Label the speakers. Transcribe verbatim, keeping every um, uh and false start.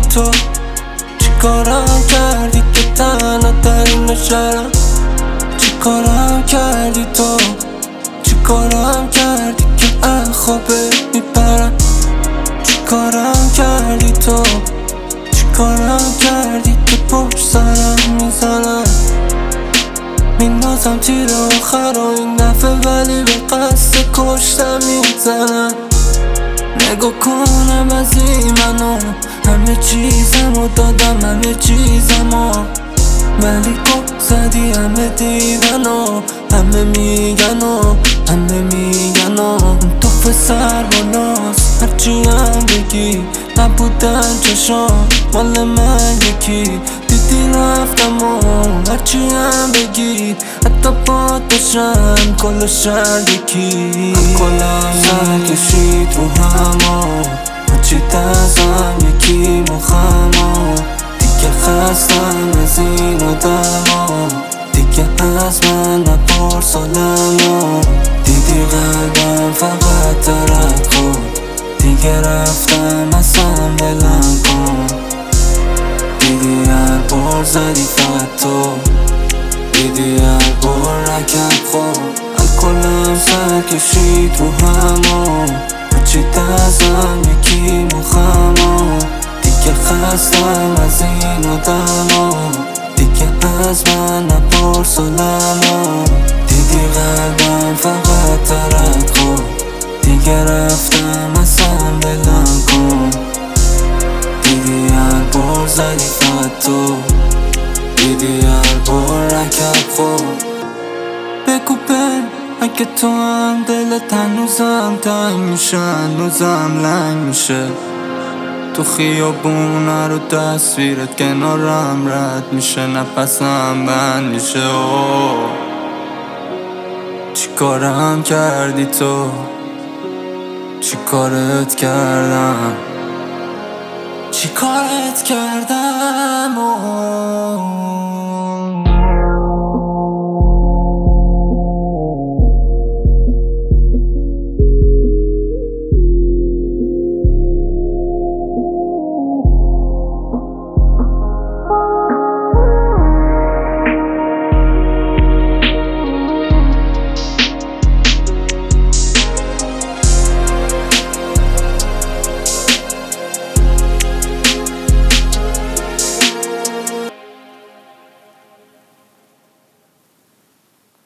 Speaker 1: تو؟ چیکارم کردی که تنها ترین شهرم؟ چیکارم کردی تو؟ چیکارم کردی که از خوابت میپرم؟ چیکارم کردی تو؟ چیکارم کردی که پشت سرم میزنم؟ میندازم تیر آخر و این دفعه ولی به قصد کشتم میزنم. نگاه کنم از این منو، همه چیزمو دادم همه چیزمو، ولی گفت زدی همه دیدن و همه میگن و همه میگن و اون توف سر بالاست. هرچی هم بگی نبودن چشام مال من یکی، دیدی رفتم و هرچی هم بگی حتی باد باشم کل شهر یکی. کلم سر کشید رو همو هرچی دستم یکی مخمو، دیگه خستم از این آدما، دیگه از من نپرس حالمو. دیدی قلبم فقط دارد خود، دیگه رفتم اصلا بلند کن. دیدی هر بار زدی فقط تو، دیدی هر بار رکب خود. الکلم سر کشید رو همو هرچی دستم یکی مخمو، دیگه خستم از این آدما، دیگه از من نپرس حالمو. دیدی قلبم فقط دارد خود، دیگه رفتم اصلا بلند کن. دیدی هر بار زدی فقط تو، دیدی هر بار رکب خود. بگو بهم اگه تو هم دلت هنوزم تنگ میشه، هنوزم لنگ میشه، تو خیابونه رو تصویرت کنارم رد میشه، نفسم بند میشه. اوه چی کارم کردی تو؟ چی کارت کردم؟ چی کارت کردم؟ اوه